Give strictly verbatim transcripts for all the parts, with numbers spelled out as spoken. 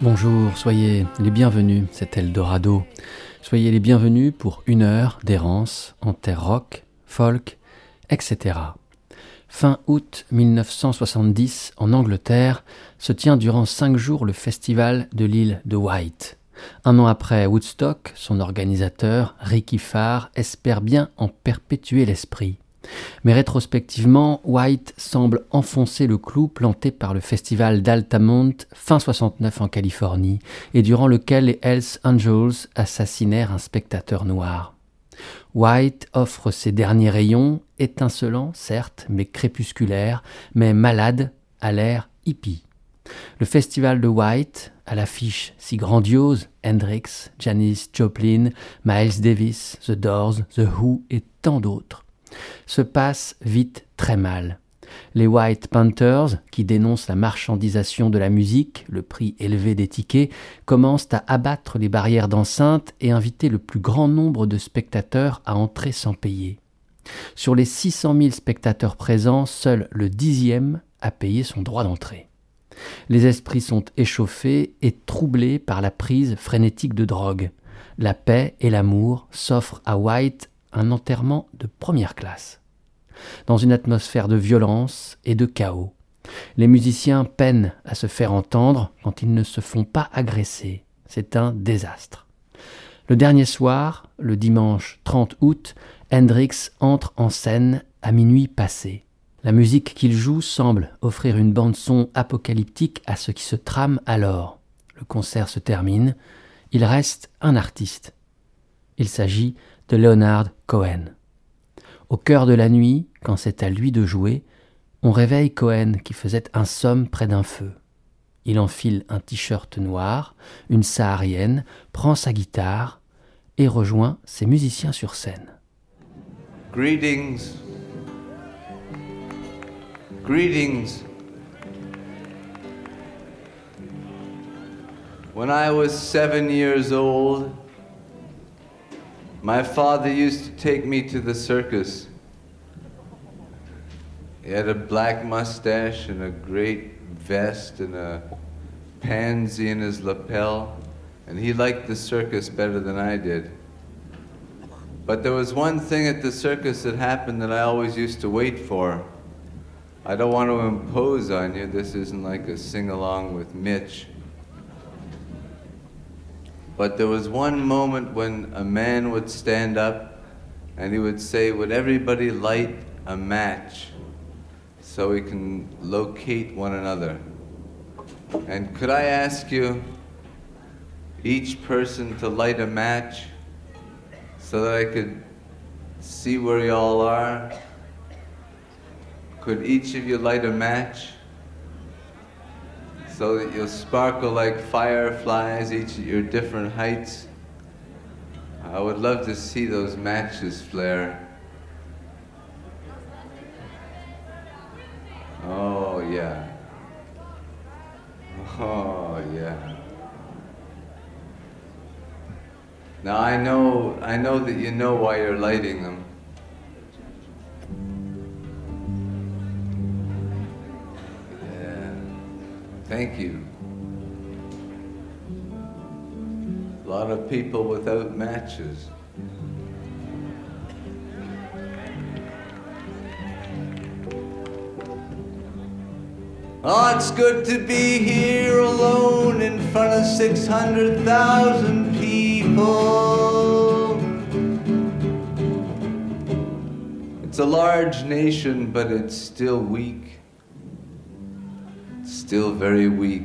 Bonjour, soyez les bienvenus, c'est Eldorado. Soyez les bienvenus pour une heure d'errance en terre rock, folk, et cetera. Fin août mille neuf cent soixante-dix, en Angleterre, se tient durant cinq jours le festival de l'île de Wight. Un an après Woodstock, son organisateur, Ricky Farr, espère bien en perpétuer l'esprit. Mais rétrospectivement, Wight semble enfoncer le clou planté par le festival d'Altamont fin soixante-neuf en Californie et durant lequel les Hells Angels assassinèrent un spectateur noir. Wight offre ses derniers rayons, étincelants certes, mais crépusculaires, mais malades, à l'air hippie. Le festival de Wight, à l'affiche si grandiose, Hendrix, Janis Joplin, Miles Davis, The Doors, The Who et tant d'autres, se passe vite très mal. Les White Panthers, qui dénoncent la marchandisation de la musique, le prix élevé des tickets, commencent à abattre les barrières d'enceinte et inviter le plus grand nombre de spectateurs à entrer sans payer. Sur les six cent mille spectateurs présents, seul le dixième a payé son droit d'entrée. Les esprits sont échauffés et troublés par la prise frénétique de drogue. La paix et l'amour s'offrent à Wight un enterrement de première classe. Dans une atmosphère de violence et de chaos, les musiciens peinent à se faire entendre quand ils ne se font pas agresser. C'est un désastre. Le dernier soir, le dimanche trente août, Hendrix entre en scène à minuit passé. La musique qu'il joue semble offrir une bande-son apocalyptique à ce qui se trame alors. Le concert se termine. Il reste un artiste. Il s'agit de Leonard Cohen. Au cœur de la nuit, quand c'est à lui de jouer, on réveille Cohen qui faisait un somme près d'un feu. Il enfile un t-shirt noir, une saharienne, prend sa guitare et rejoint ses musiciens sur scène. Greetings. Greetings. When I was seven years old, my father used to take me to the circus. He had a black mustache and a great vest and a pansy in his lapel, and he liked the circus better than I did. But there was one thing at the circus that happened that I always used to wait for. I don't want to impose on you, this isn't like a sing-along with Mitch. But there was one moment when a man would stand up and he would say, would everybody light a match so we can locate one another? And could I ask you, each person to light a match so that I could see where you all are? Could each of you light a match so that you'll sparkle like fireflies, each at your different heights? I would love to see those matches flare. Oh, yeah. Oh, yeah. Now I know, I know that you know why you're lighting them. Thank you. A lot of people without matches. Oh, it's good to be here alone in front of six hundred thousand people. It's a large nation, but it's still weak. Still very weak.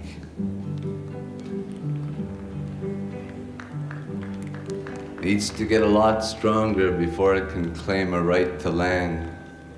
Needs to get a lot stronger before it can claim a right to land.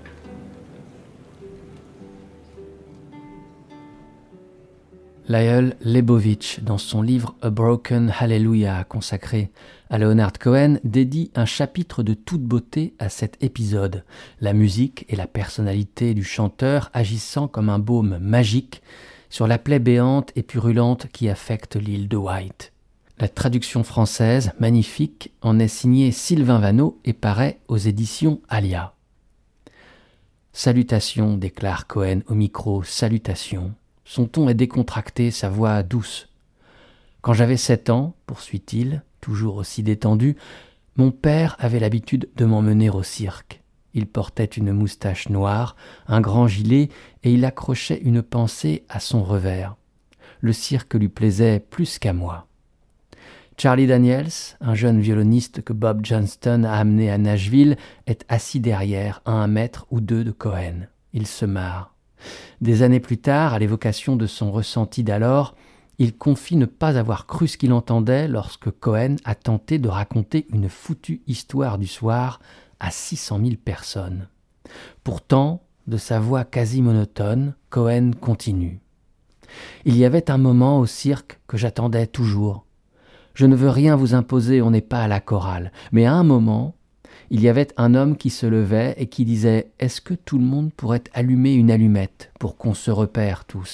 Lyle Lebovitch, dans son livre A Broken Hallelujah, consacré à Leonard Cohen, dédie un chapitre de toute beauté à cet épisode, la musique et la personnalité du chanteur agissant comme un baume magique sur la plaie béante et purulente qui affecte l'île de Wight. La traduction française, magnifique, en est signée Sylvain Vanneau et paraît aux éditions Alia. Salutations, déclare Cohen au micro, salutations. Son ton est décontracté, sa voix douce. Quand j'avais sept ans, poursuit-il, toujours aussi détendu, mon père avait l'habitude de m'emmener au cirque. Il portait une moustache noire, un grand gilet, et il accrochait une pensée à son revers. Le cirque lui plaisait plus qu'à moi. Charlie Daniels, un jeune violoniste que Bob Johnston a amené à Nashville, est assis derrière, à un mètre ou deux de Cohen. Il se marre. Des années plus tard, à l'évocation de son ressenti d'alors, il confie ne pas avoir cru ce qu'il entendait lorsque Cohen a tenté de raconter une foutue histoire du soir à six cent mille personnes. Pourtant, de sa voix quasi monotone, Cohen continue. Il y avait un moment au cirque que j'attendais toujours. Je ne veux rien vous imposer, on n'est pas à la chorale, mais à un moment, il y avait un homme qui se levait et qui disait « Est-ce que tout le monde pourrait allumer une allumette pour qu'on se repère tous ?»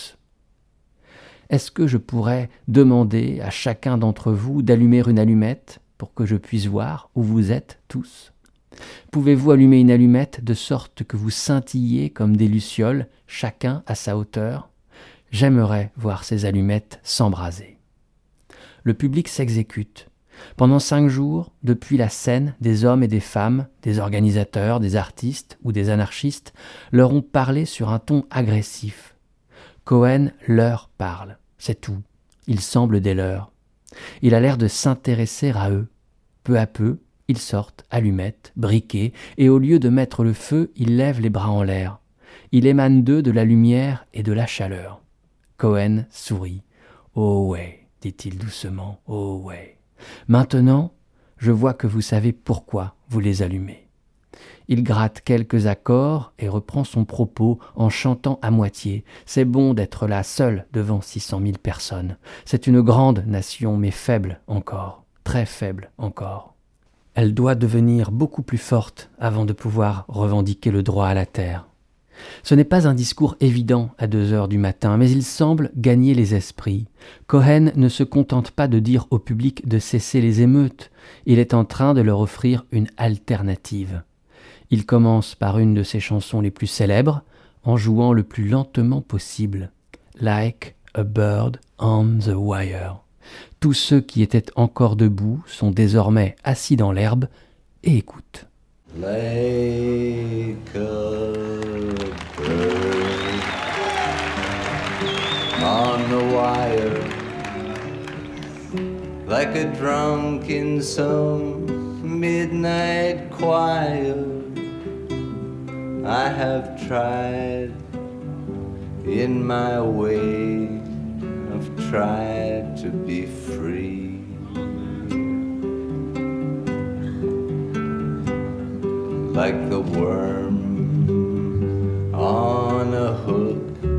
Est-ce que je pourrais demander à chacun d'entre vous d'allumer une allumette pour que je puisse voir où vous êtes tous ? Pouvez-vous allumer une allumette de sorte que vous scintillez comme des lucioles, chacun à sa hauteur ? J'aimerais voir ces allumettes s'embraser. Le public s'exécute. Pendant cinq jours, depuis la scène, des hommes et des femmes, des organisateurs, des artistes ou des anarchistes leur ont parlé sur un ton agressif. Cohen leur parle, c'est tout. Il semble des leurs. Il a l'air de s'intéresser à eux. Peu à peu, ils sortent, allumettes, briquets, et au lieu de mettre le feu, ils lèvent les bras en l'air. Il émane d'eux de la lumière et de la chaleur. Cohen sourit. « Oh ouais », dit-il doucement, « oh ouais. Maintenant, je vois que vous savez pourquoi vous les allumez. » Il gratte quelques accords et reprend son propos en chantant à moitié. C'est bon d'être là seul devant six cent mille personnes. C'est une grande nation, mais faible encore, très faible encore. Elle doit devenir beaucoup plus forte avant de pouvoir revendiquer le droit à la terre. Ce n'est pas un discours évident à deux heures du matin, mais il semble gagner les esprits. Cohen ne se contente pas de dire au public de cesser les émeutes, il est en train de leur offrir une alternative. Il commence par une de ses chansons les plus célèbres, en jouant le plus lentement possible, « Like a bird on the wire ». Tous ceux qui étaient encore debout sont désormais assis dans l'herbe et écoutent. Like a bird on the wire, like a drunk in some midnight choir, I have tried in my way, I've tried to be free. Like the worm on a hook,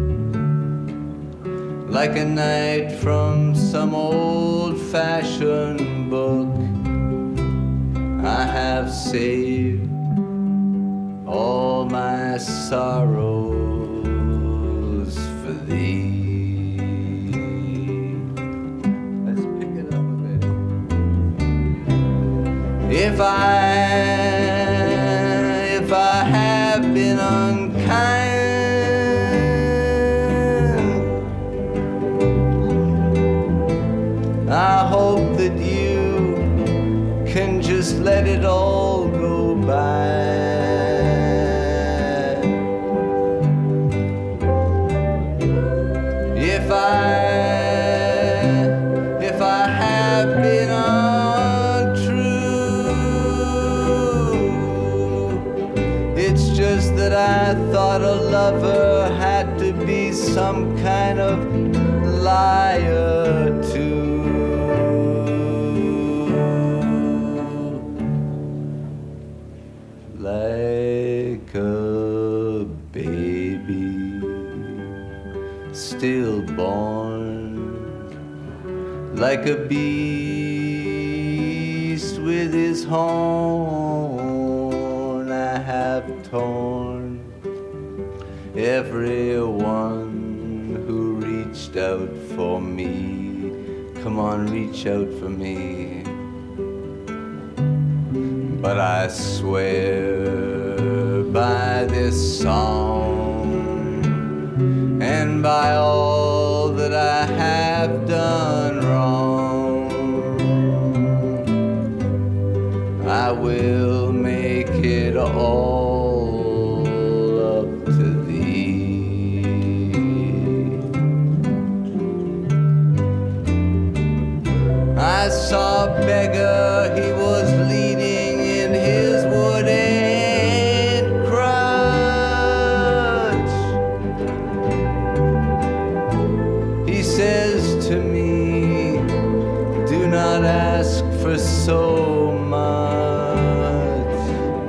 like a knight from some old-fashioned book, I have saved all my sorrows for thee. Let's pick it up a bit. If I If I have been unkind, I hope that you can just let it all go by. If I, if I have been that I thought a lover had to be some kind of liar too. Like a baby stillborn, like a beast with his horn, I have torn everyone who reached out for me. Come on, reach out for me. But I swear by this song and by all that I have done wrong, I saw a beggar, he was leaning in his wooden crutch. He says to me, do not ask for so much.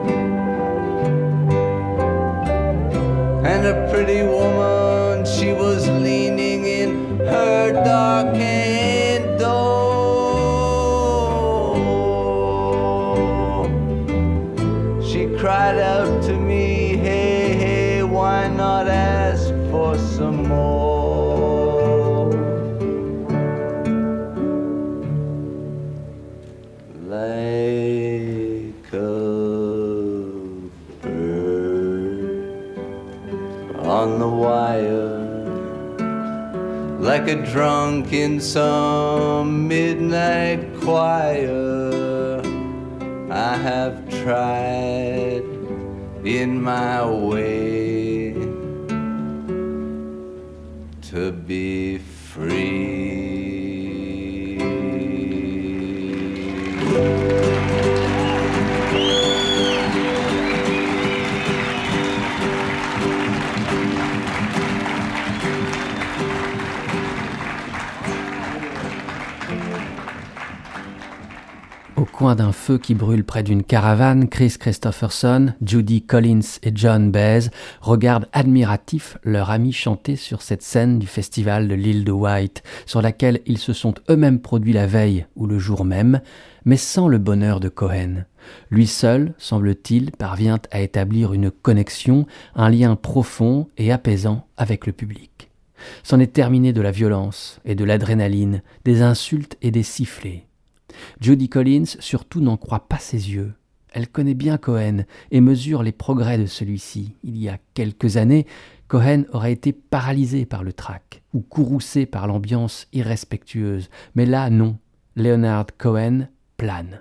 And a pretty woman, she was leaning in her darkened door. She cried out to me, hey, hey, why not ask for some more? Like a bird on the wire, like a drunk in some midnight choir, I have tried in my way to be free. Au coin d'un feu qui brûle près d'une caravane, Chris Christopherson, Judy Collins et John Baez regardent admiratifs leur ami chanter sur cette scène du festival de l'île de Wight, sur laquelle ils se sont eux-mêmes produits la veille ou le jour même, mais sans le bonheur de Cohen. Lui seul, semble-t-il, parvient à établir une connexion, un lien profond et apaisant avec le public. C'en est terminé de la violence et de l'adrénaline, des insultes et des sifflets. Judy Collins surtout n'en croit pas ses yeux. Elle connaît bien Cohen et mesure les progrès de celui-ci. Il y a quelques années, Cohen aurait été paralysé par le trac ou courroucé par l'ambiance irrespectueuse. Mais là, non. Leonard Cohen plane.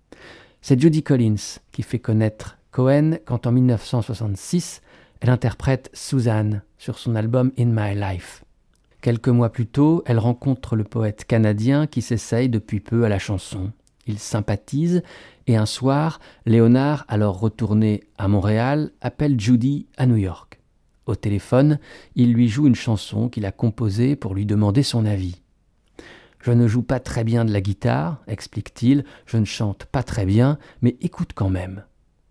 C'est Judy Collins qui fait connaître Cohen quand en dix-neuf cent soixante-six, elle interprète Suzanne sur son album In My Life. Quelques mois plus tôt, elle rencontre le poète canadien qui s'essaye depuis peu à la chanson. Ils sympathisent et un soir, Léonard, alors retourné à Montréal, appelle Judy à New York. Au téléphone, il lui joue une chanson qu'il a composée pour lui demander son avis. « Je ne joue pas très bien de la guitare, explique-t-il, je ne chante pas très bien, mais écoute quand même. »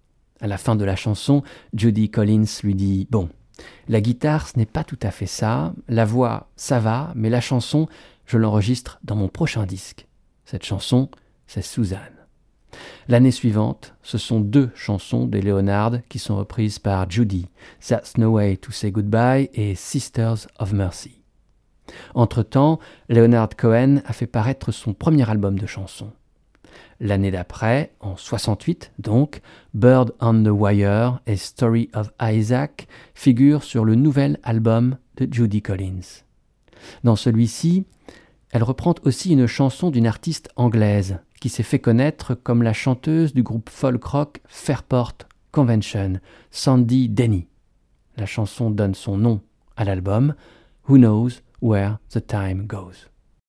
À la fin de la chanson, Judy Collins lui dit « Bon, la guitare, ce n'est pas tout à fait ça. La voix, ça va, mais la chanson, je l'enregistre dans mon prochain disque. Cette chanson, c'est Suzanne. » L'année suivante, ce sont deux chansons de Leonard qui sont reprises par Judy, That's No Way to Say Goodbye et Sisters of Mercy. Entre-temps, Leonard Cohen a fait paraître son premier album de chansons. L'année d'après, en soixante-huit donc, Bird on the Wire et Story of Isaac figurent sur le nouvel album de Judy Collins. Dans celui-ci, elle reprend aussi une chanson d'une artiste anglaise qui s'est fait connaître comme la chanteuse du groupe folk-rock Fairport Convention, Sandy Denny. La chanson donne son nom à l'album Who Knows Where the Time Goes.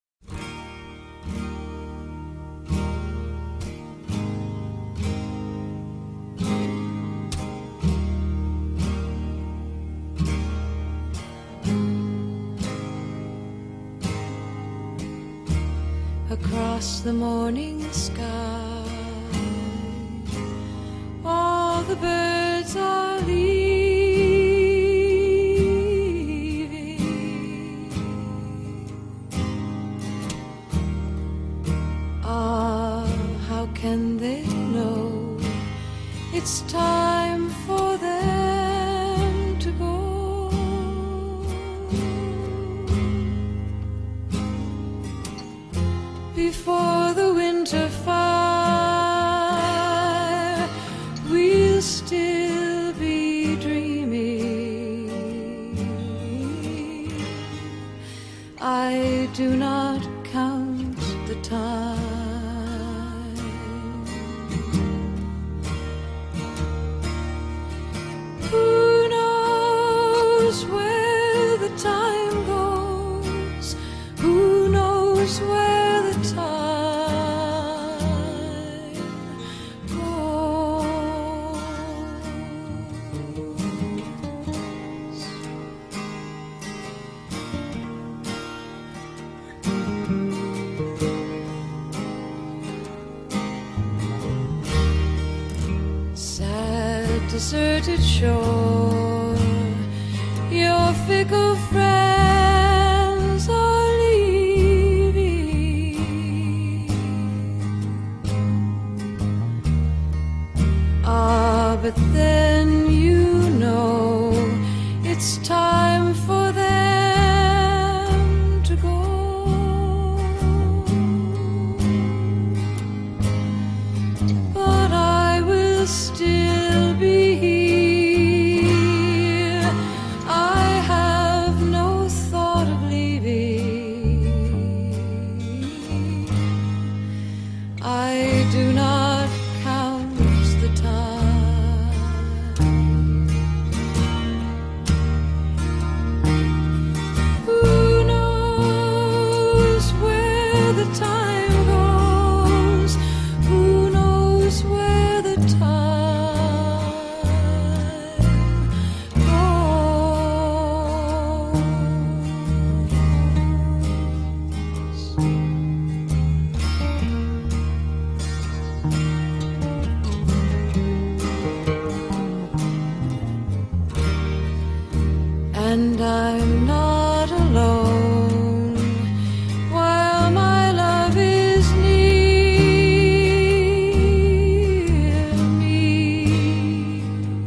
Across the morning sky, all the birds are leaving. Ah, how can they know it's time for them to go? Before the winter fire, we'll still be dreaming. I do not count the time. Who knows where the time goes? Who knows where the time deserted shore. Your fickle friends are leaving. Ah, but then you know it's time for them to go. But I will still be here. I have no thought of leaving. I do not count the time. Who knows where the time goes? Who knows where the time and I'm not alone while my love is near me,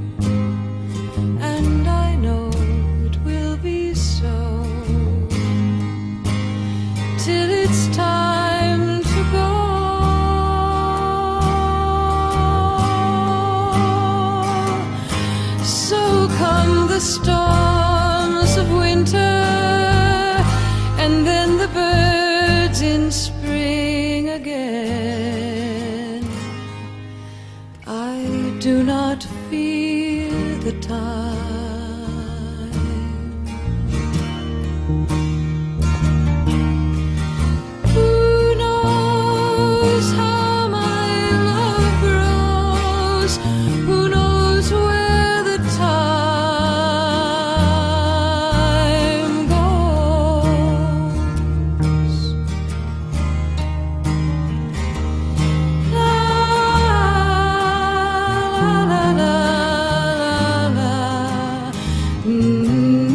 and I know it will be so till it's time to go. So come the storms of winter, and then the birds in spring again. I do not fear the time. Who knows how my love grows? Who knows where the time goes? La la la la la. Mm-hmm.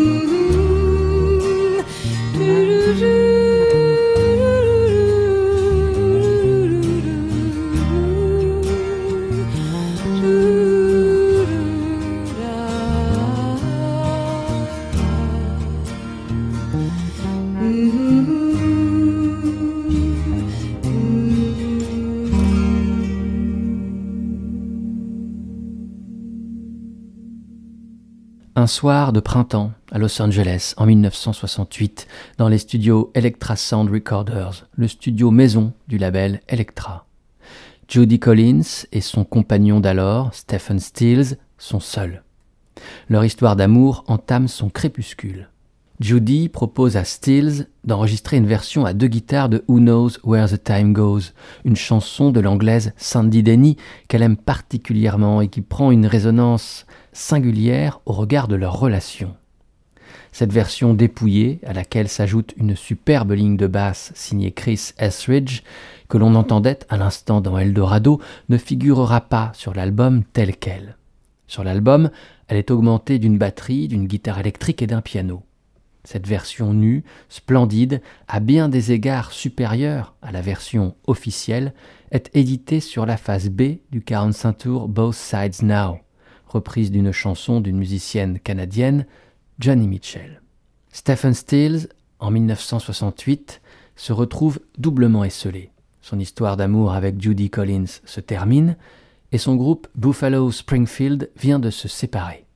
Un soir de printemps à Los Angeles en mille neuf cent soixante-huit dans les studios Elektra Sound Recorders, le studio maison du label Elektra. Judy Collins et son compagnon d'alors, Stephen Stills, sont seuls. Leur histoire d'amour entame son crépuscule. Judy propose à Stills d'enregistrer une version à deux guitares de Who Knows Where the Time Goes, une chanson de l'anglaise Sandy Denny qu'elle aime particulièrement et qui prend une résonance singulière au regard de leur relation. Cette version dépouillée, à laquelle s'ajoute une superbe ligne de basse signée Chris Etheridge, que l'on entendait à l'instant dans Eldorado, ne figurera pas sur l'album tel quel. Sur l'album, elle est augmentée d'une batterie, d'une guitare électrique et d'un piano. Cette version nue, splendide, à bien des égards supérieure à la version officielle, est éditée sur la face B du quarante-cinq tours Both Sides Now, reprise d'une chanson d'une musicienne canadienne, Joni Mitchell. Stephen Stills, en mille neuf cent soixante-huit, se retrouve doublement esseulé. Son histoire d'amour avec Judy Collins se termine et son groupe Buffalo Springfield vient de se séparer.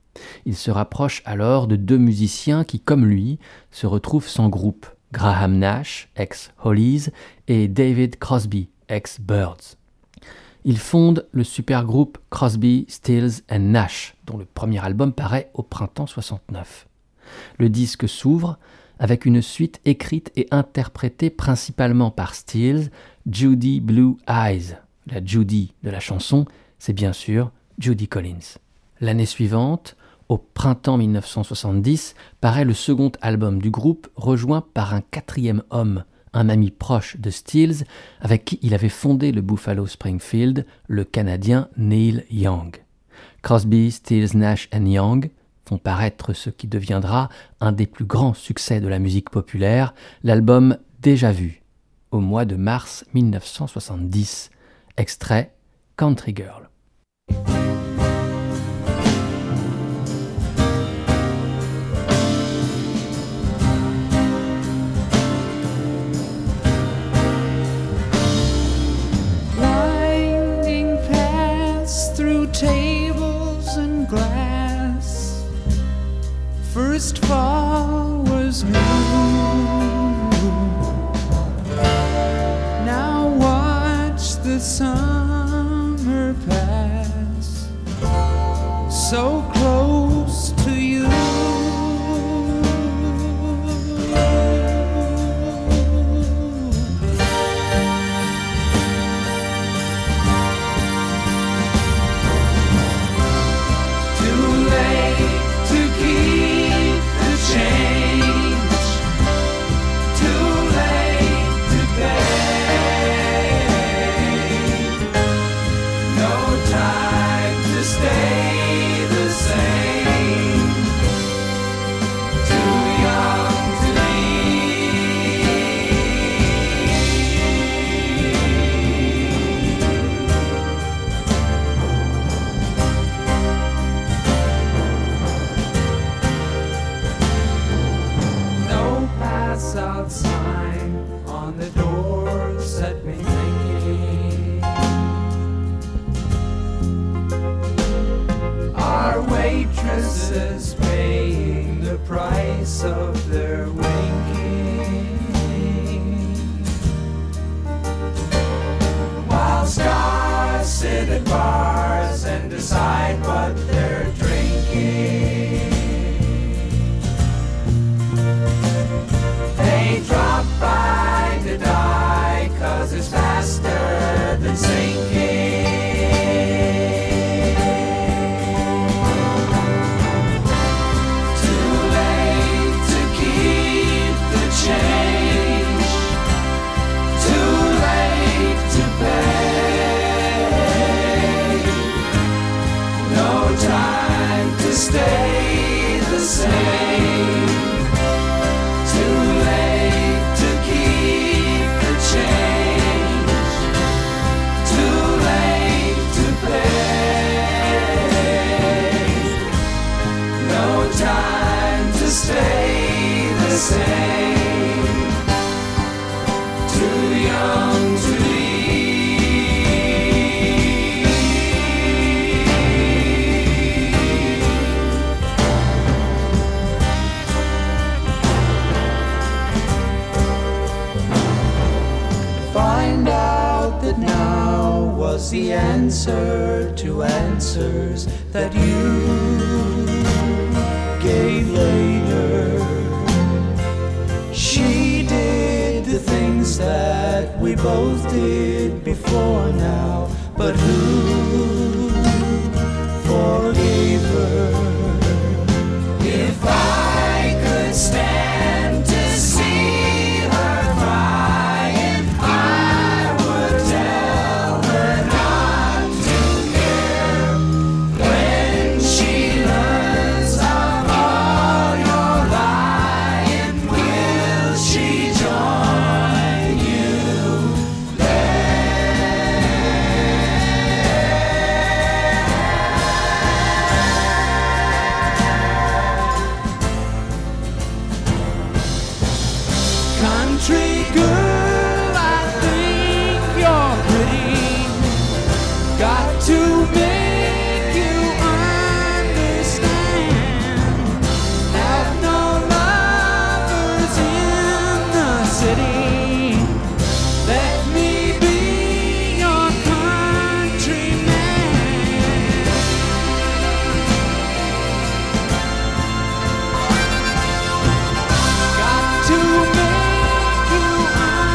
Il se rapproche alors de deux musiciens qui, comme lui, se retrouvent sans groupe, Graham Nash, ex-Hollies, et David Crosby, ex-Byrds. Ils fondent le supergroupe Crosby, Stills and Nash, dont le premier album paraît au printemps soixante-neuf. Le disque s'ouvre avec une suite écrite et interprétée principalement par Stills, Judy Blue Eyes. La Judy de la chanson, c'est bien sûr Judy Collins. L'année suivante, au printemps mille neuf cent soixante-dix, paraît le second album du groupe, rejoint par un quatrième homme, un ami proche de Stills, avec qui il avait fondé le Buffalo Springfield, le Canadien Neil Young. Crosby, Stills, Nash and Young font paraître ce qui deviendra un des plus grands succès de la musique populaire, l'album Déjà Vu, au mois de mars mille neuf cent soixante-dix, extrait Country Girl. Winding paths through tables and glass. First fall was new. Now watch the summer pass, so close to you. Too late to keep the change, too late to pay. No time to stay the same, too young to no pass out sign on the door set me thinking. Our waitresses paying the price of their winking, while stars sit at bars and decide what they're drinking. They drop by to die, 'cause it's faster than sinking. Too late to keep the change, too late to pay. No time to stay the same, too late to keep the change, too late to pay. No time to stay the same, too young to leave. Find out that now was the answer to answers that you gave later. She did the things that we both did before now, but who forgave her? If I could stand to see her crying, I would tell her not to care. When she learns of all your lying, will she join you country girl, I think you're pretty. Got to make you understand. Have no lovers in the city. Let me be your countryman. Got to make you understand.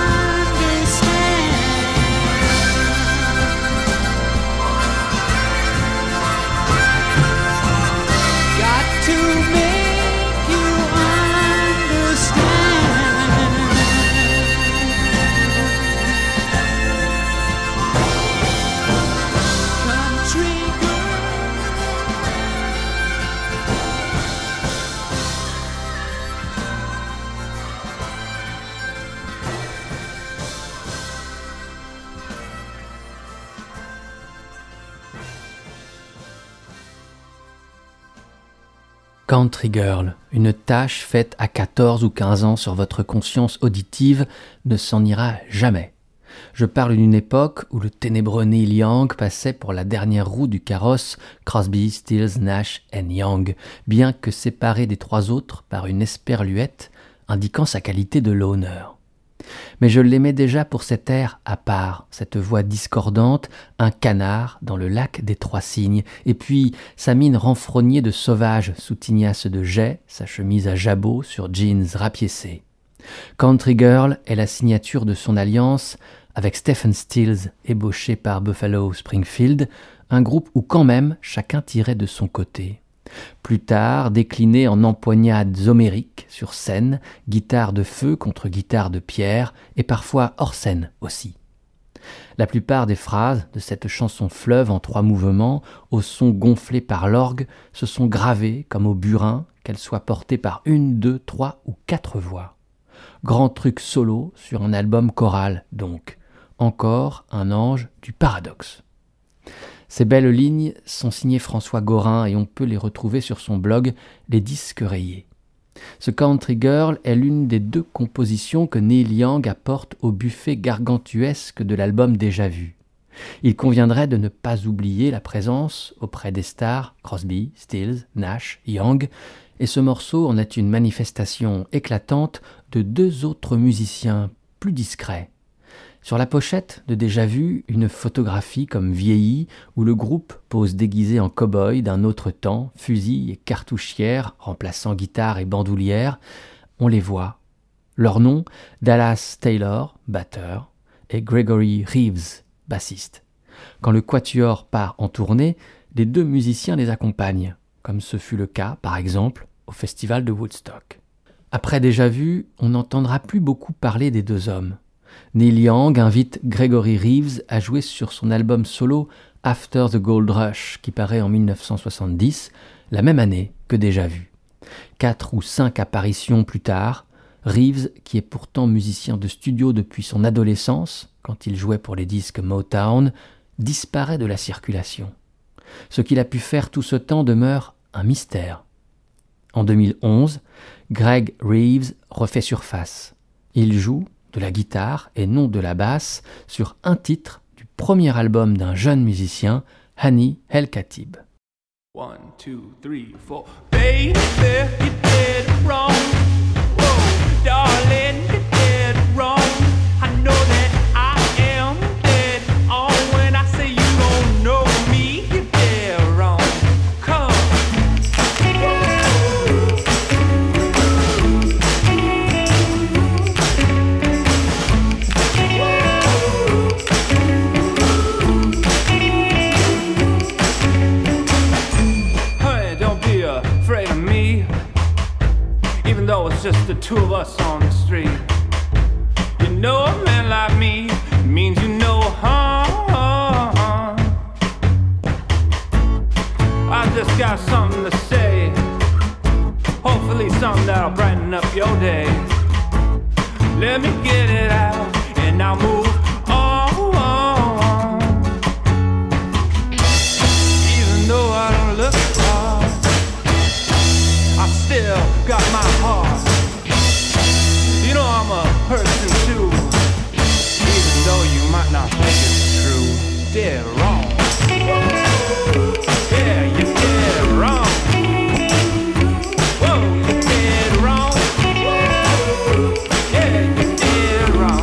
Country Girl, une tâche faite à quatorze ou quinze ans sur votre conscience auditive ne s'en ira jamais. Je parle d'une époque où le ténébreux Neil Young passait pour la dernière roue du carrosse Crosby, Stills, Nash and Young, bien que séparé des trois autres par une esperluette indiquant sa qualité de loner. Mais je l'aimais déjà pour cet air à part, cette voix discordante, un canard dans le lac des Trois Cygnes, et puis sa mine renfrognée de sauvage sous tignasse de jet, sa chemise à jabot sur jeans rapiécés. Country Girl est la signature de son alliance avec Stephen Stills, ébauché par Buffalo Springfield, un groupe où quand même chacun tirait de son côté. Plus tard, décliné en empoignades homériques sur scène, guitare de feu contre guitare de pierre, et parfois hors scène aussi. La plupart des phrases de cette chanson fleuve en trois mouvements, au son gonflé par l'orgue, se sont gravées comme au burin, qu'elles soient portées par une, deux, trois ou quatre voix. Grand truc solo sur un album choral, donc. Encore un ange du paradoxe. Ces belles lignes sont signées François Gorin et on peut les retrouver sur son blog Les Disques Rayés. Ce Country Girl est l'une des deux compositions que Neil Young apporte au buffet gargantuesque de l'album Déjà Vu. Il conviendrait de ne pas oublier la présence auprès des stars Crosby, Stills, Nash, Young, et ce morceau en est une manifestation éclatante de deux autres musiciens plus discrets. Sur la pochette de Déjà Vu, une photographie comme vieillie où le groupe pose déguisé en cow-boy d'un autre temps, fusil et cartouchière remplaçant guitare et bandoulière. On les voit. Leur nom, Dallas Taylor, batteur, et Gregory Reeves, bassiste. Quand le quatuor part en tournée, les deux musiciens les accompagnent, comme ce fut le cas, par exemple, au festival de Woodstock. Après Déjà Vu, on n'entendra plus beaucoup parler des deux hommes. Neil Young invite Gregory Reeves à jouer sur son album solo After the Gold Rush, qui paraît en dix-neuf cent soixante-dix, la même année que Déjà Vu. Quatre ou cinq apparitions plus tard, Reeves, qui est pourtant musicien de studio depuis son adolescence, quand il jouait pour les disques Motown, disparaît de la circulation. Ce qu'il a pu faire tout ce temps demeure un mystère. En deux mille onze, Greg Reeves refait surface. Il joue de la guitare et non de la basse sur un titre du premier album d'un jeune musicien, Hani El Khatib. One, two, three, four. Baby, you did wrong. Whoa, darling, you did wrong. I know that I am dead on when I say you don't know me. You did wrong. Come. Though it's just the two of us on the street, you know a man like me means you know harm. I just got something to say, hopefully something that'll brighten up your day. Let me get it out and I'll move on. Even though I don't look hard, I still got my heart. You know I'm a person too, even though you might not think it's true. Dead wrong. Yeah, you did wrong. Whoa, you did wrong. Yeah, you did wrong.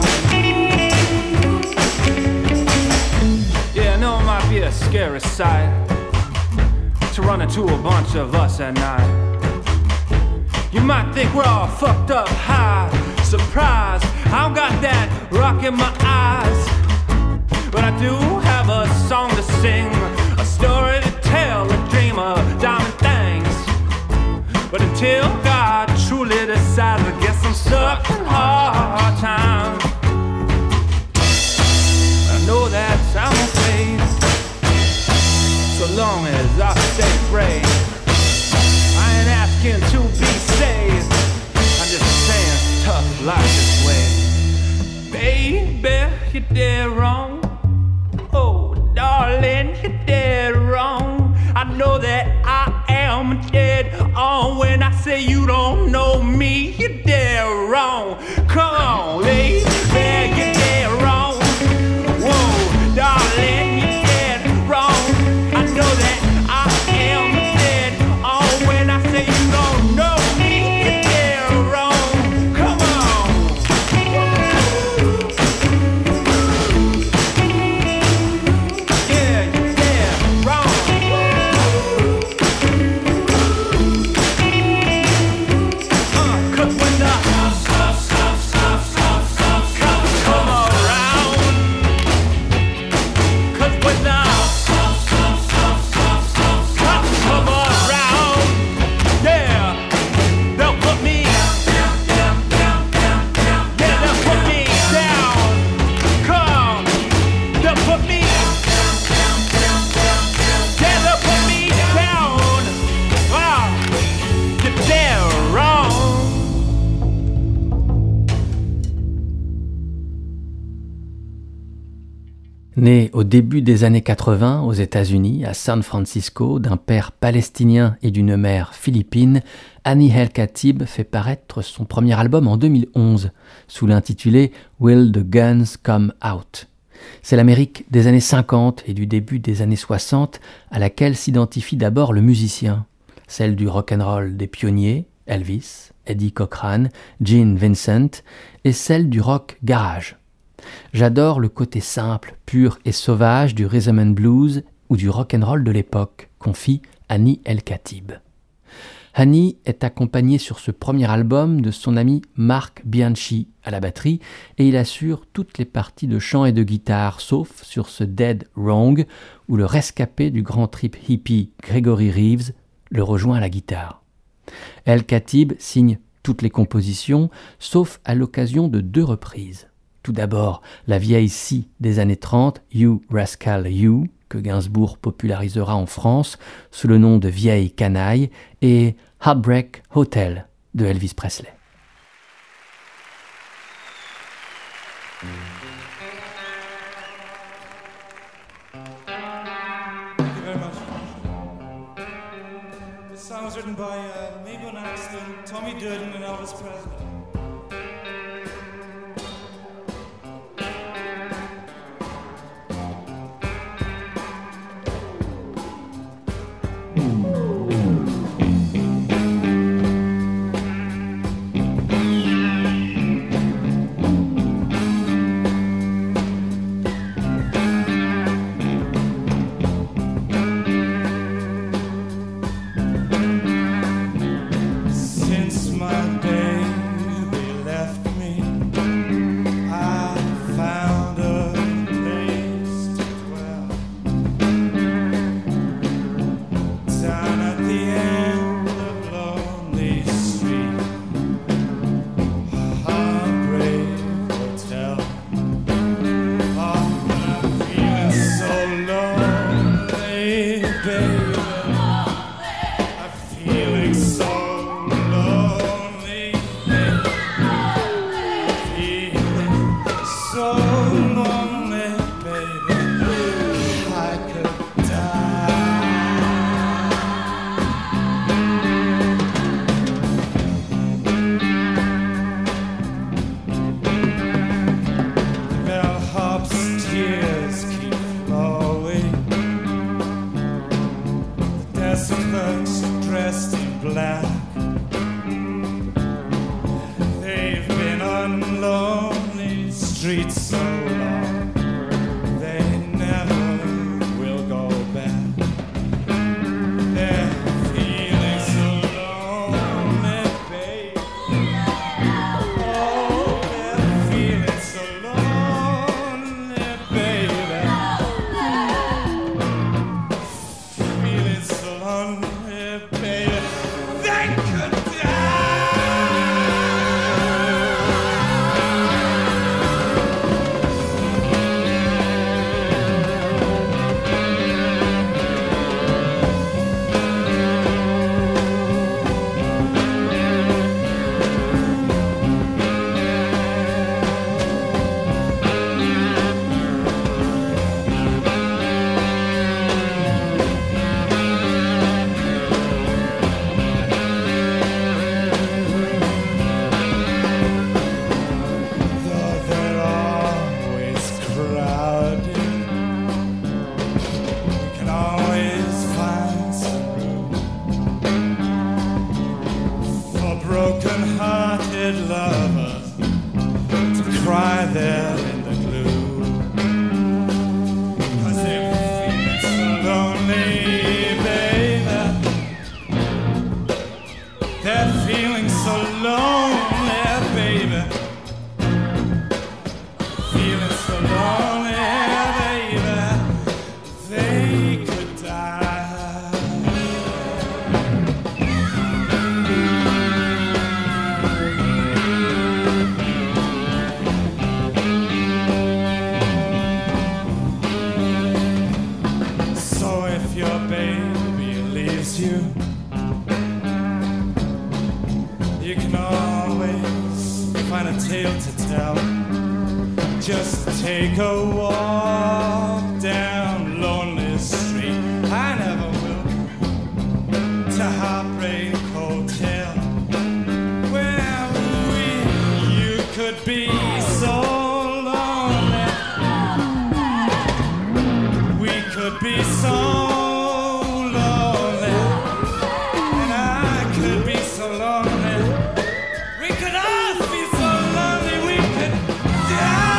Yeah, I know it might be a scary sight to run into a bunch of us at night. You might think we're all fucked up high. Surprise, I've got that rock in my eyes. But I do have a song to sing, a story to tell, a dream of diamond things. But until God truly decides, I guess I'm stuck in hard times. I know that I'm okay, so long as I stay brave. I ain't asking to be saved, I'm just saying tough life this way. Baby, you did wrong. Oh, darling, you did wrong. I know that I am am dead. Oh, when I say you don't know me, you're dead wrong. Come on, baby, you're dead wrong. Whoa, darling, you're dead wrong. I know that I am dead. Oh, when I say you don't know me, you're dead wrong. Come on. Yeah, you're dead wrong. Uh, 'cause when the come around, 'cause when the come around, yeah, they'll put me, yeah, they'll put me down. Come, they'll put me, yeah, they'll put me down. Wow, you're dead wrong. Née au début des années quatre-vingts aux États-Unis, à San Francisco, d'un père palestinien et d'une mère philippine, Annie El Khatib fait paraître son premier album en deux mille onze, sous l'intitulé Will the Guns Come Out. C'est l'Amérique des années cinquante et du début des années soixante à laquelle s'identifie d'abord le musicien, celle du rock'n'roll des pionniers, Elvis, Eddie Cochran, Gene Vincent, et celle du rock garage. J'adore le côté simple, pur et sauvage du rhythm and blues ou du rock'n'roll de l'époque, confie Annie El Khatib. Annie est accompagnée sur ce premier album de son ami Mark Bianchi à la batterie et il assure toutes les parties de chant et de guitare, sauf sur ce Dead Wrong où le rescapé du grand trip hippie Gregory Reeves le rejoint à la guitare. El Khatib signe toutes les compositions, sauf à l'occasion de deux reprises. Tout d'abord, la vieille scie des années trente, You Rascal You, que Gainsbourg popularisera en France sous le nom de Vieille Canaille, et Heartbreak Hotel de Elvis Presley. Thank you very much. This song was written by uh, Mabel Axton, Tommy Durden, and Elvis Presley. Since my day they left me, I found a place to dwell down at the end of Lonely Street, Heartbreak Hotel. Oh, I'm feeling so lonely, baby. I'm feeling so lonely, baby. Feeling so lonely, baby. I could die. The bellhop's tears keep flowing. The desk clerks dressed in black. They've been on lonely streets so long, they never will go back. They're feeling so lonely, baby. Oh, they're feeling so lonely, baby. Feeling so lonely, baby. They could die. lie there in the glue. 'Cause they're feeling so lonely, baby. They're feeling so lonely, baby. Feeling so lonely, baby. They could die. So if your baby leaves you, you can always find a tale to tell. Just take a walk down Lonely Street. I never will. To Heartbreak Hotel, where we, you could be so lonely. We could be so lonely, and I could be so lonely. We could all be so lonely we could die.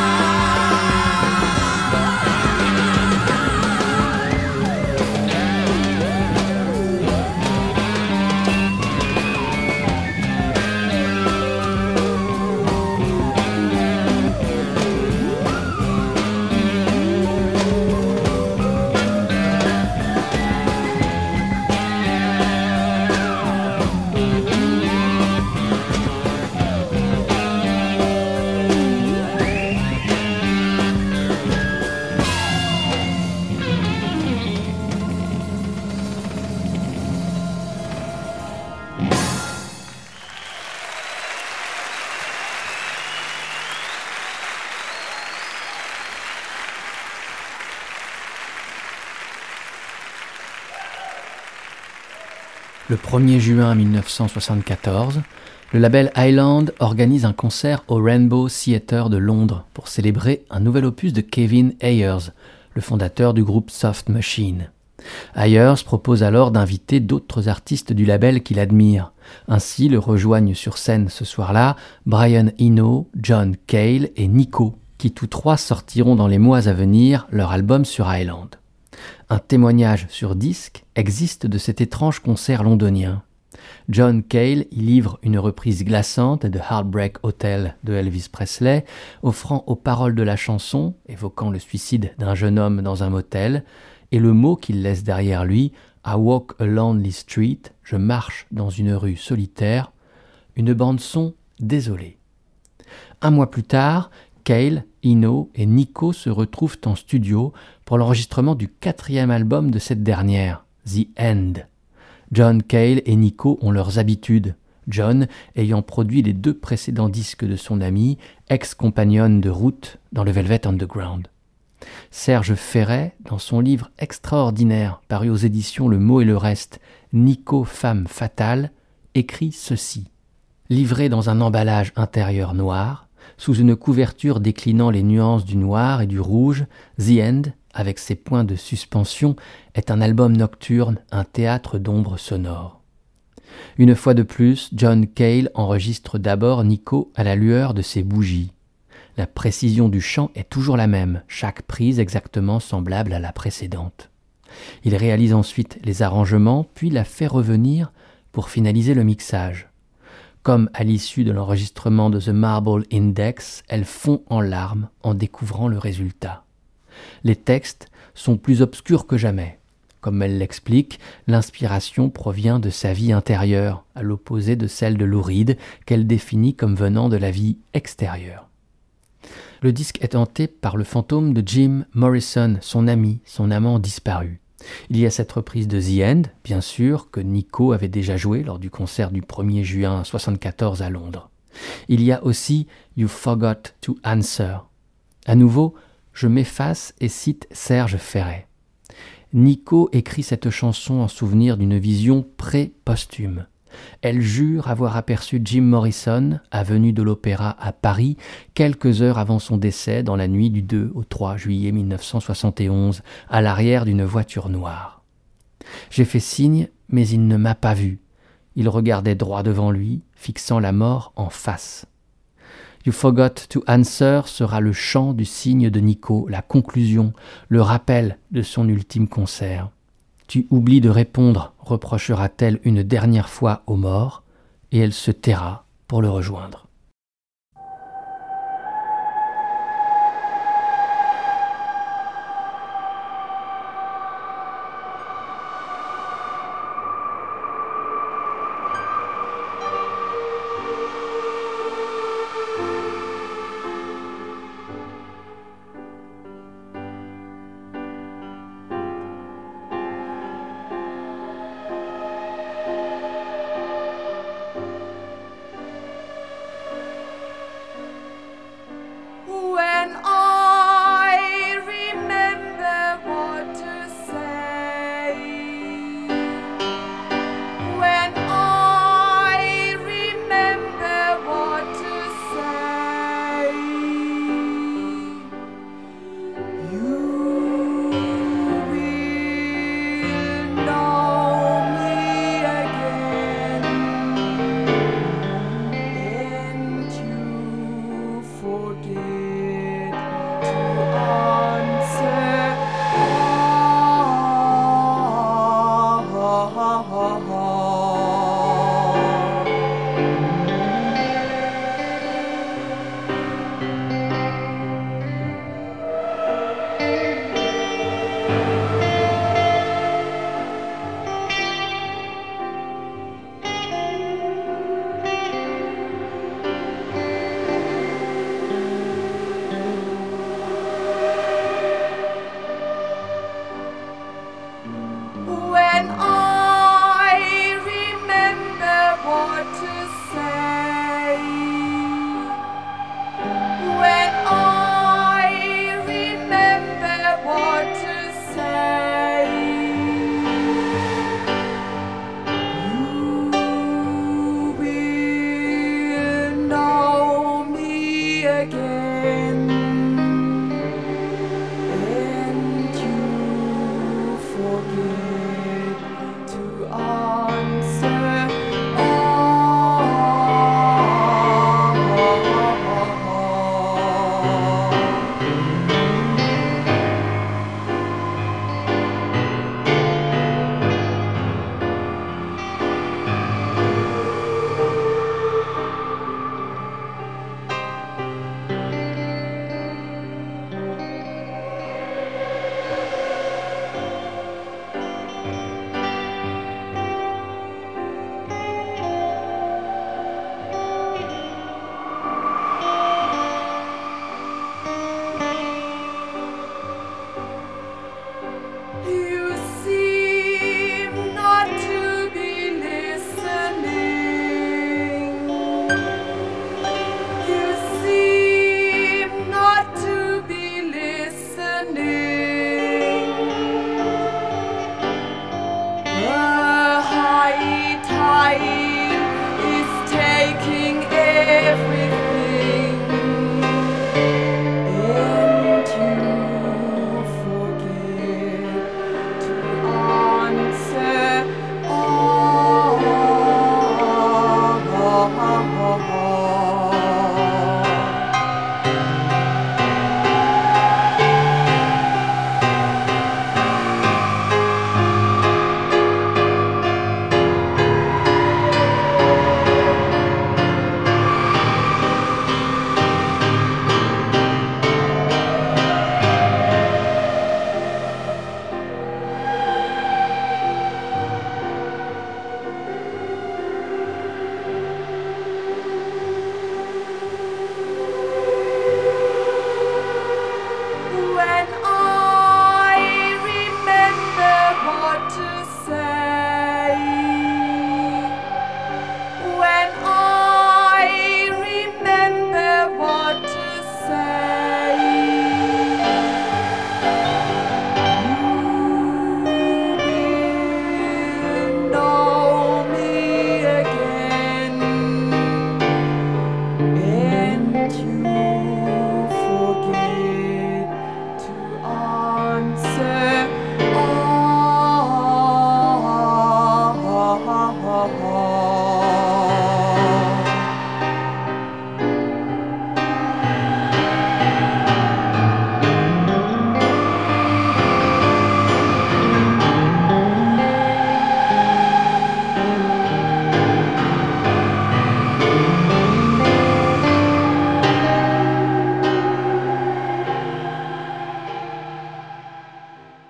Le premier juin mille neuf cent soixante-quatorze, le label Island organise un concert au Rainbow Theatre de Londres pour célébrer un nouvel opus de Kevin Ayers, le fondateur du groupe Soft Machine. Ayers propose alors d'inviter d'autres artistes du label qu'il admire. Ainsi le rejoignent sur scène ce soir-là Brian Eno, John Cale et Nico, qui tous trois sortiront dans les mois à venir leur album sur Island. Un témoignage sur disque existe de cet étrange concert londonien. John Cale y livre une reprise glaçante de Heartbreak Hotel de Elvis Presley, offrant aux paroles de la chanson, évoquant le suicide d'un jeune homme dans un motel, et le mot qu'il laisse derrière lui, « I walk a lonely street », « Je marche dans une rue solitaire », une bande-son désolée. Un mois plus tard, Cale, Eno et Nico se retrouvent en studio pour l'enregistrement du quatrième album de cette dernière, The End. John Cale et Nico ont leurs habitudes, John ayant produit les deux précédents disques de son ami, ex-compagnonne de route dans le Velvet Underground. Serge Ferret, dans son livre extraordinaire paru aux éditions Le Mot et le Reste, Nico, femme fatale, écrit ceci. Livré dans un emballage intérieur noir, sous une couverture déclinant les nuances du noir et du rouge, The End, avec ses points de suspension, est un album nocturne, un théâtre d'ombres sonores. Une fois de plus, John Cale enregistre d'abord Nico à la lueur de ses bougies. La précision du chant est toujours la même, chaque prise exactement semblable à la précédente. Il réalise ensuite les arrangements, puis la fait revenir pour finaliser le mixage. Comme à l'issue de l'enregistrement de The Marble Index, elle fond en larmes en découvrant le résultat. Les textes sont plus obscurs que jamais. Comme elle l'explique, l'inspiration provient de sa vie intérieure, à l'opposé de celle de Lou Reed, qu'elle définit comme venant de la vie extérieure. Le disque est hanté par le fantôme de Jim Morrison, son ami, son amant disparu. Il y a cette reprise de The End, bien sûr, que Nico avait déjà joué lors du concert du premier juin soixante-quatorze à Londres. Il y a aussi You Forgot to Answer. À nouveau, je m'efface et cite Serge Ferret. Nico écrit cette chanson en souvenir d'une vision pré-posthume. Elle jure avoir aperçu Jim Morrison, avenue de l'Opéra à Paris, quelques heures avant son décès dans la nuit du deux au trois juillet mille neuf cent soixante et onze, à l'arrière d'une voiture noire. J'ai fait signe, mais il ne m'a pas vu. Il regardait droit devant lui, fixant la mort en face. You Forgot to Answer sera le chant du cygne de Nico, la conclusion, le rappel de son ultime concert. Tu oublies de répondre, reprochera-t-elle une dernière fois aux morts, et elle se taira pour le rejoindre.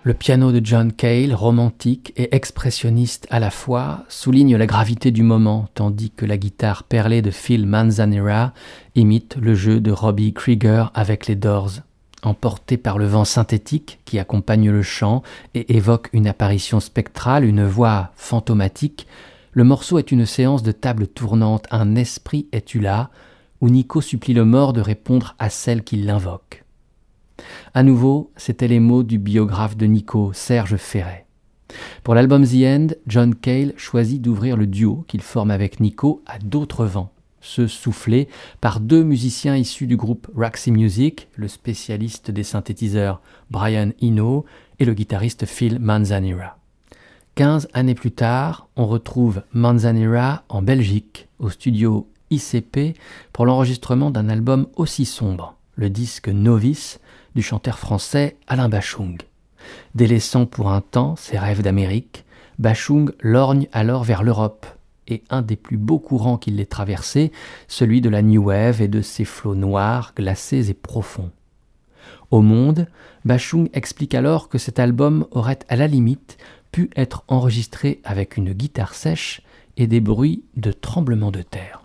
Le piano de John Cale, romantique et expressionniste à la fois, souligne la gravité du moment, tandis que la guitare perlée de Phil Manzanera imite le jeu de Robbie Krieger avec les Doors. Emporté par le vent synthétique qui accompagne le chant et évoque une apparition spectrale, une voix fantomatique, le morceau est une séance de table tournante, un esprit es-tu là, où Nico supplie le mort de répondre à celle qui l'invoque. À nouveau, c'étaient les mots du biographe de Nico, Serge Ferret. Pour l'album The End, John Cale choisit d'ouvrir le duo qu'il forme avec Nico à d'autres vents, ceux soufflés par deux musiciens issus du groupe Roxy Music, le spécialiste des synthétiseurs Brian Eno et le guitariste Phil Manzanera. Quinze années plus tard, on retrouve Manzanera en Belgique, au studio I C P, pour l'enregistrement d'un album aussi sombre, le disque Novice, du chanteur français Alain Bachung. Délaissant pour un temps ses rêves d'Amérique, Bachung lorgne alors vers l'Europe, et un des plus beaux courants qui l'ait traversé, celui de la New Wave et de ses flots noirs, glacés et profonds. Au Monde, Bachung explique alors que cet album aurait à la limite pu être enregistré avec une guitare sèche et des bruits de tremblements de terre.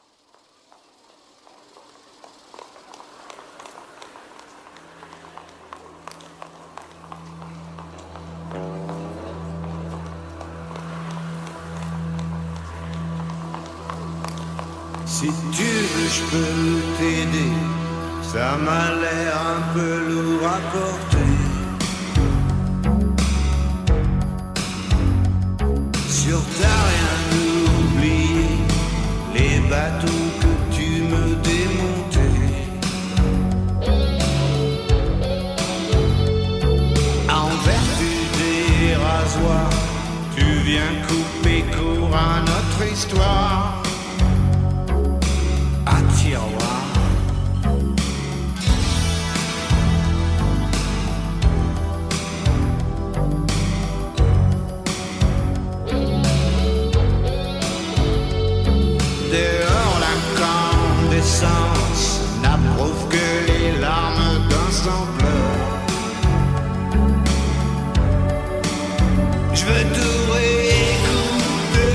Si tu veux, je peux t'aider. Ça m'a l'air un peu lourd à porter. Sur t'as rien oublié, les bateaux que tu me démontais. En vertu des rasoirs, tu viens couper court à notre histoire. À tiroir. Dehors la candescence n'approuve que les larmes d'un sang pleure. Je veux tout réécouter.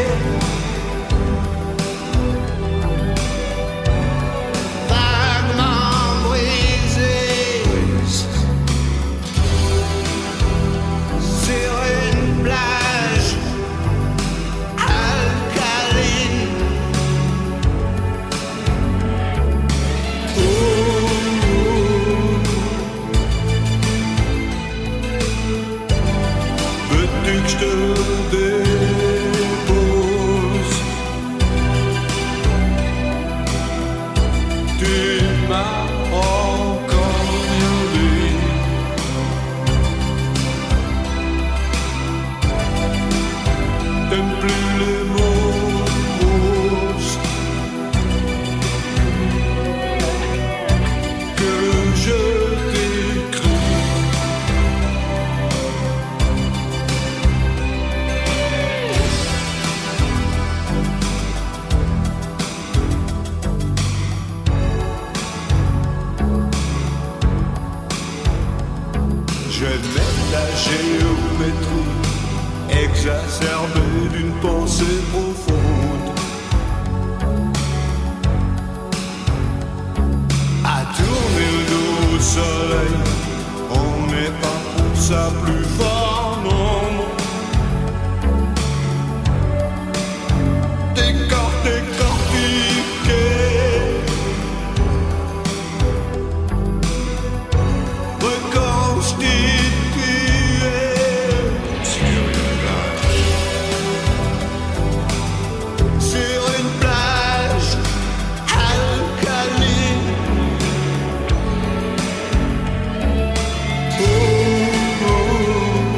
Exacerbé d'une pensée profonde, à tourner le dos au soleil, on n'est pas pour ça plus fort, non. Décor, décortiqué, reconstitué. Oh, oh.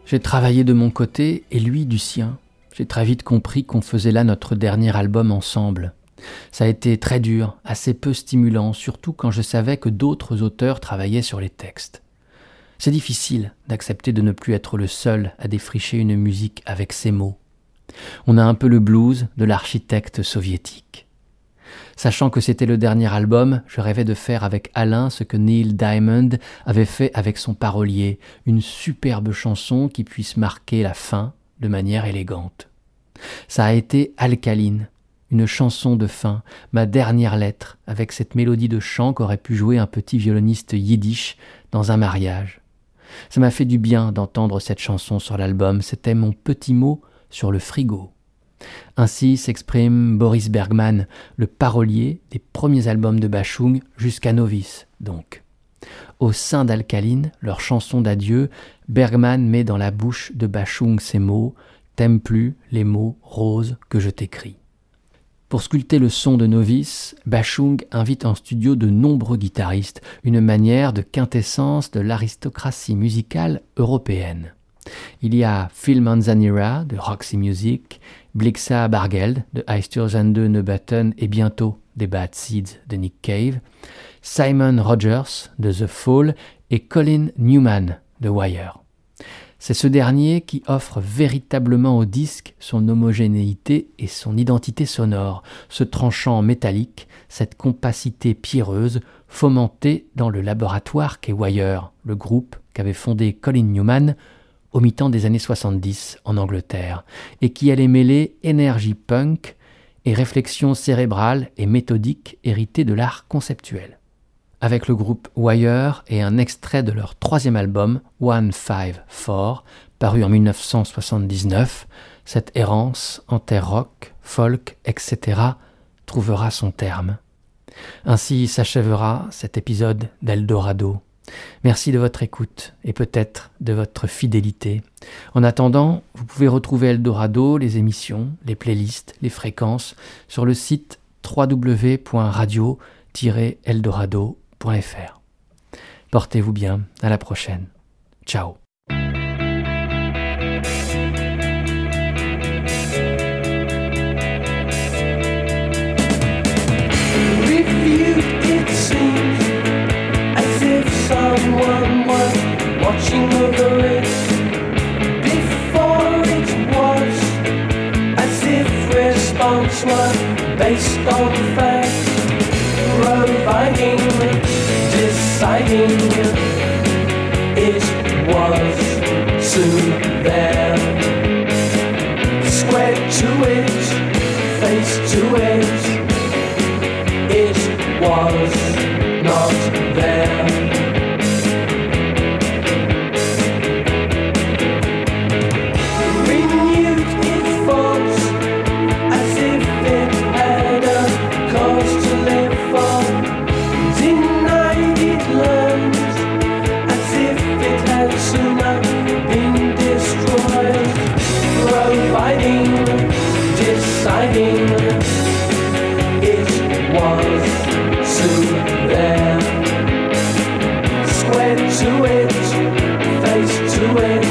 J'ai travaillé de mon côté et lui du sien. J'ai très vite compris qu'on faisait là notre dernier album ensemble. Ça a été très dur, assez peu stimulant, surtout quand je savais que d'autres auteurs travaillaient sur les textes. C'est difficile d'accepter de ne plus être le seul à défricher une musique avec ses mots. On a un peu le blues de l'architecte soviétique. Sachant que c'était le dernier album, je rêvais de faire avec Alain ce que Neil Diamond avait fait avec son parolier, une superbe chanson qui puisse marquer la fin de manière élégante. Ça a été Alcaline, une chanson de fin, ma dernière lettre, avec cette mélodie de chant qu'aurait pu jouer un petit violoniste yiddish dans un mariage. Ça m'a fait du bien d'entendre cette chanson sur l'album, c'était mon petit mot sur le frigo. Ainsi s'exprime Boris Bergman, le parolier des premiers albums de Bashung jusqu'à Novice, donc. Au sein d'Alcaline, leur chanson d'adieu, Bergman met dans la bouche de Bashung ces mots « T'aimes plus les mots roses que je t'écris ». Pour sculpter le son de Novice, Bashung invite en studio de nombreux guitaristes, une manière de quintessence de l'aristocratie musicale européenne. Il y a Phil Manzanera de Roxy Music, Blixa Bargeld de Einstürzende Neubauten et bientôt des Bad Seeds de Nick Cave, Simon Rogers de The Fall et Colin Newman de Wire. C'est ce dernier qui offre véritablement au disque son homogénéité et son identité sonore, ce tranchant métallique, cette compacité pierreuse fomentée dans le laboratoire qu'est Wire, le groupe qu'avait fondé Colin Newman au mi-temps des années soixante-dix en Angleterre, et qui allait mêler énergie punk et réflexion cérébrale et méthodique héritée de l'art conceptuel. Avec le groupe Wire et un extrait de leur troisième album, One Five Four, paru en dix-neuf cent soixante-dix-neuf, cette errance en terre rock, folk, et cetera trouvera son terme. Ainsi s'achèvera cet épisode d'Eldorado. Merci de votre écoute et peut-être de votre fidélité. En attendant, vous pouvez retrouver Eldorado, les émissions, les playlists, les fréquences sur le site w w w point radio tiret eldorado point f r. Portez-vous bien, à la prochaine. Ciao. Someone was watching over it before it was, as if response was based on facts, providing, deciding it was soon there. Square to it, face to it, it was not there. Deciding it was soon there. Square to it, face to it.